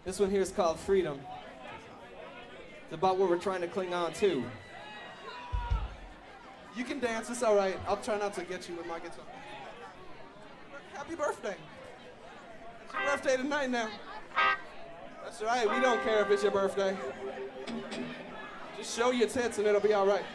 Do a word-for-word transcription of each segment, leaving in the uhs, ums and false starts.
This one here is called Freedom. It's about what we're trying to cling on to. You can dance, it's all right. I'll try not to get you with my guitar. Happy birthday. It's your birthday tonight now. That's all right, we don't care if it's your birthday. Just show your tits and it'll be all right.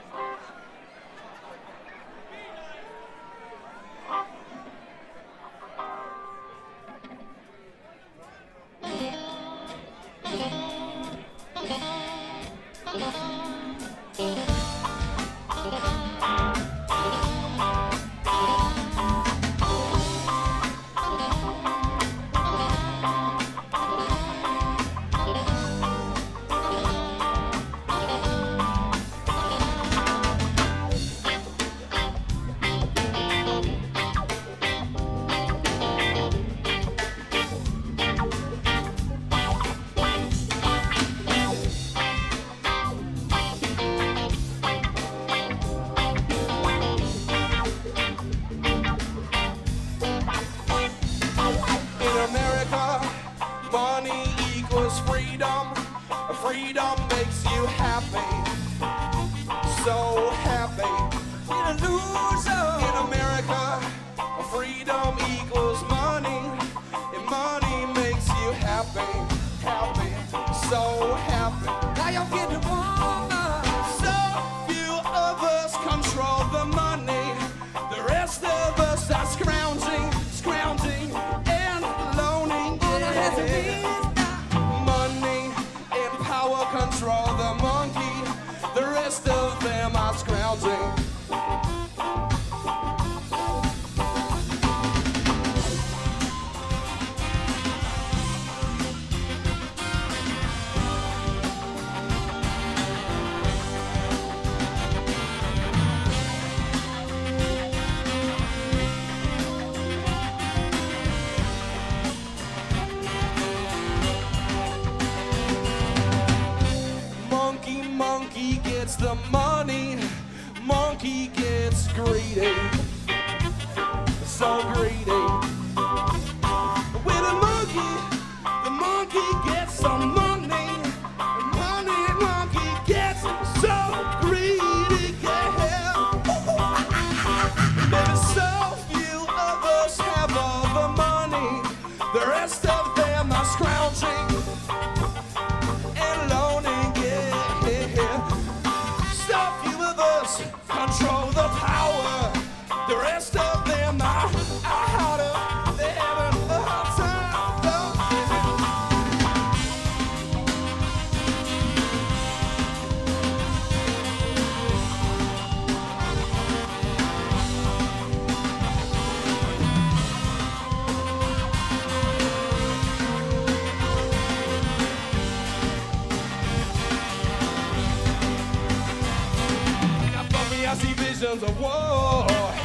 Of war.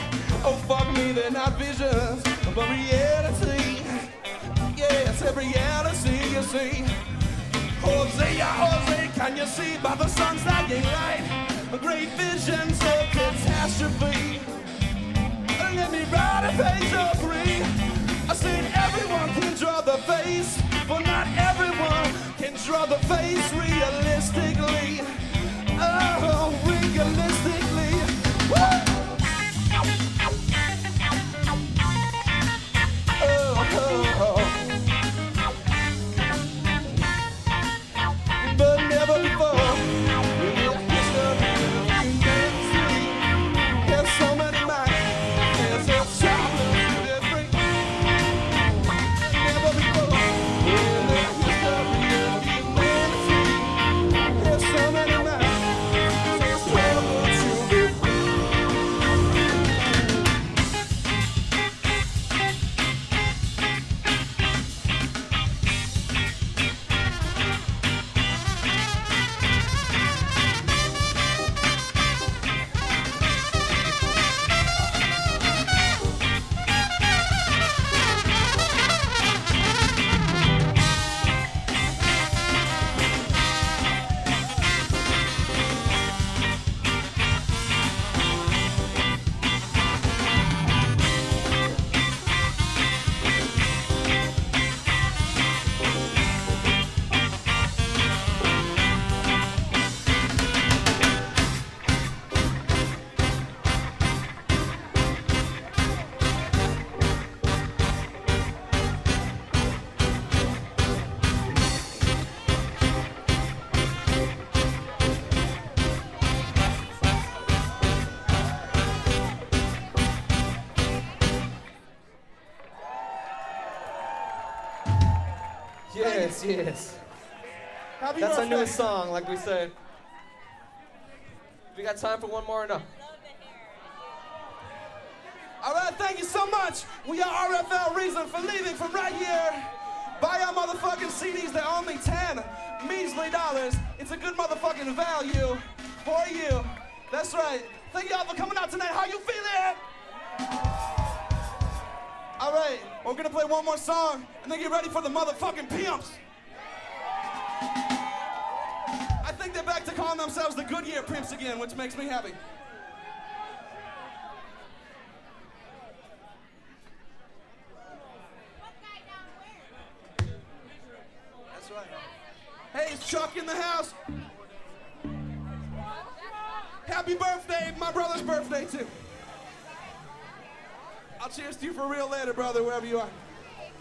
Oh, fuck me, they're not visions, but reality. Yes, every reality you see. Hosea, Hosea, can you see by the sun's dying light? Great visions of catastrophe. Let me write a page or three. I said everyone can draw the face, but not everyone can draw the face realistically. Oh, realistically. Woo! Yes, yes. Happy That's our birthday. newest song, like we said. We got time for one more or no? All right, thank you so much. We are R F L Reason for leaving from right here. Buy our motherfucking C Ds, they're only ten measly dollars. It's a good motherfucking value for you. That's right. Thank y'all for coming out tonight. How you feeling? All right, we're gonna play one more song and then get ready for the motherfucking pimps. I think they're back to calling themselves the Goodyear Pimps again, which makes me happy. That's right. Hey, it's Chuck in the house. Happy birthday, my brother's birthday too. I'll cheers to you for real later, brother, wherever you are.